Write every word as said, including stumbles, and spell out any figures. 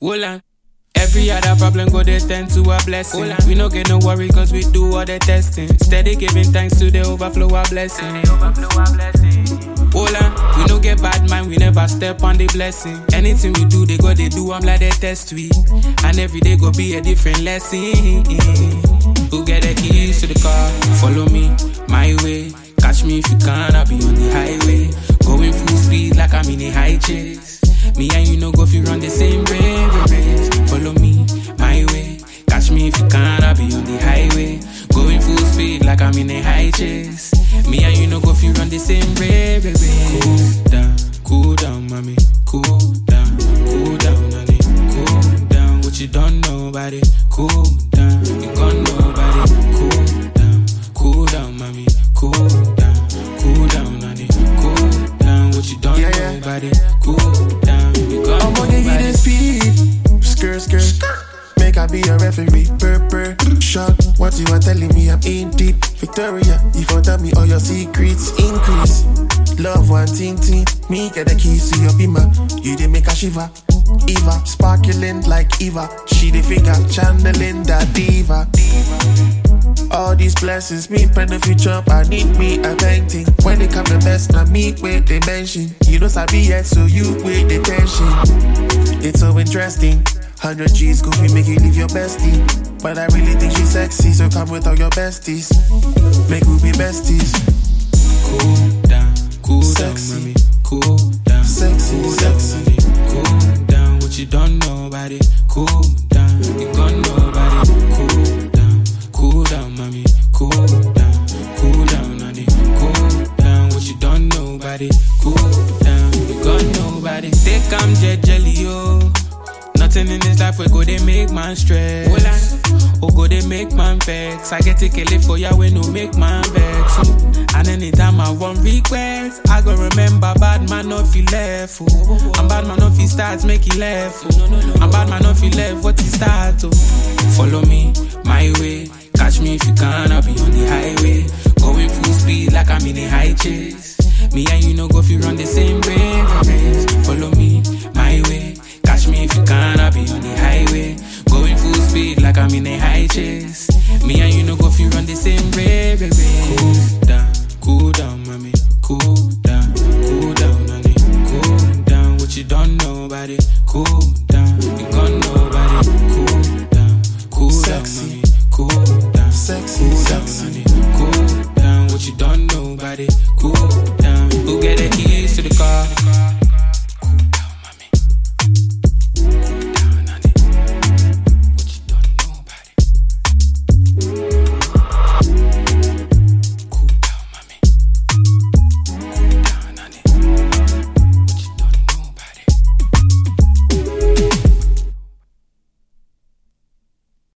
Hold on. Every other problem go they tend to a blessing. We no get no worry cause we do all the testing. Steady giving thanks to the overflow of blessing. Hold on, we no get bad mind, we never step on the blessing. Anything we do, they go they do, I'm like they test we. And every day go be a different lesson. Who get the keys to the car? Follow me, my way. Catch me if you can, I'll be on the highway. Going full speed like I'm in a high chase. Me and you no go if you run the same race. Follow me, my way. Catch me if you can, I'll be on the highway. Going full speed like I'm in a high chase. Me and you no go if you run the same race. Cool down, cool down, mommy. Cool down, cool down, honey. Cool down, what you don't know about it. Cool down, you gon' know about it. Cool down, cool down, mommy. Cool down, cool down, honey. Cool down, what you don't yeah, know yeah. about it. Cool down, you gon' I'm know gonna give about you it. the speed. Skirt, skirt. Make I be a referee. Purr, purr. Shot. What you are telling me, I'm in deep. Victoria, if you tell me all your secrets, increase. Love one ting ting. Me get the keys to your beamer. You did make a shiver. Eva, sparkling like Eva. She the figure, channeling that diva. All these blessings, me pen the future. I need me a painting. When they come the best, now me with they mention. You don't sabi yet, so you with the tension. It's so interesting. Hundred G's goofy make you leave your bestie. But I really think she's sexy, so come with all your besties. Make we be besties. Cool down, cool Sexy. down, mommy. Cool down, Sexy, cool sexy. down, mommy. Cool down, what you don't know about it. Cool down, you gon' know about it. Cool down, cool down, mommy. Cool down, cool down, honey. Cool down, what you don't know about it. Cool down, you gon' know about it. They come jet jelly, yo. Nothing in this life we go they make man stress. Or go they make man vex. I get to kill it for ya when no make man vex. Oh. And anytime I want request, I go remember bad man not feel left. Oh. And bad man not feel starts make he left. Oh. And bad man not feel left what he start. Oh. Follow me, my way. Catch me if you can, I'll be on the highway. Going full speed like I'm in a high chase. Me and you no go if you run the same race. Follow me, my way. Catch me if you can, I'll be on the highway. Going full speed like I'm in a high chase. Me and you no go if you run the same race. Cool down, cool down, mommy. Cool down, cool down, honey. Cool down, what you don't know about it. Cool